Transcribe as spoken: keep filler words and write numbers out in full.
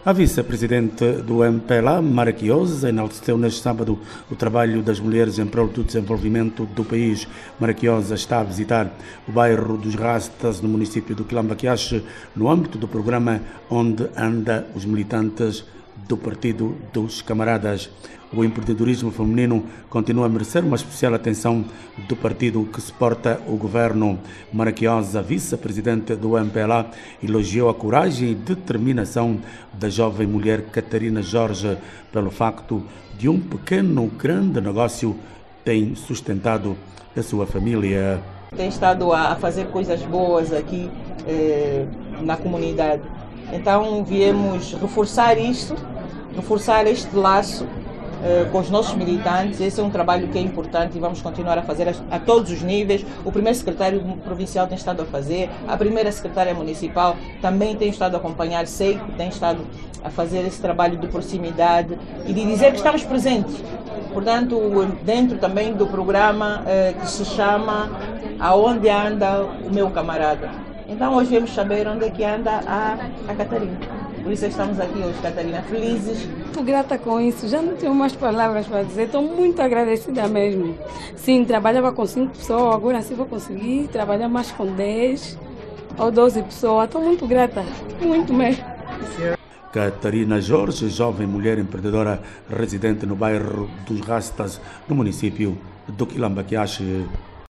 A vice-presidente do M P L A, Maraquiosa, enalteceu neste sábado o trabalho das mulheres em prol do desenvolvimento do país. Maraquiosa está a visitar o bairro dos Rastas, no município do Quilamba-Quiache, no âmbito do programa Onde Anda os Militantes do Partido dos Camaradas. O empreendedorismo feminino continua a merecer uma especial atenção do partido que suporta o governo. Maraquiosa, vice-presidente do M P L A, elogiou a coragem e determinação da jovem mulher Catarina Jorge pelo facto de um pequeno, grande negócio ter sustentado a sua família. Tem estado a fazer coisas boas aqui eh, na comunidade. Então viemos reforçar isto, reforçar este laço eh, com os nossos militantes. Esse é um trabalho que é importante e vamos continuar a fazer a, a todos os níveis. O primeiro secretário provincial tem estado a fazer, a primeira secretária municipal também tem estado a acompanhar, sei que tem estado a fazer esse trabalho de proximidade e de dizer que estamos presentes. Portanto, dentro também do programa eh, que se chama Aonde Anda o Meu Camarada. Então hoje vamos saber onde é que anda a, a Catarina. Por isso estamos aqui hoje, Catarina, felizes. Muito grata com isso, já não tenho mais palavras para dizer, estou muito agradecida mesmo. Sim, trabalhava com cinco pessoas, agora sim vou conseguir trabalhar mais com dez ou doze pessoas. Estou muito grata, muito mesmo. Catarina Jorge, jovem mulher empreendedora residente no bairro dos Rastas, no município do Quilamba-Quiache.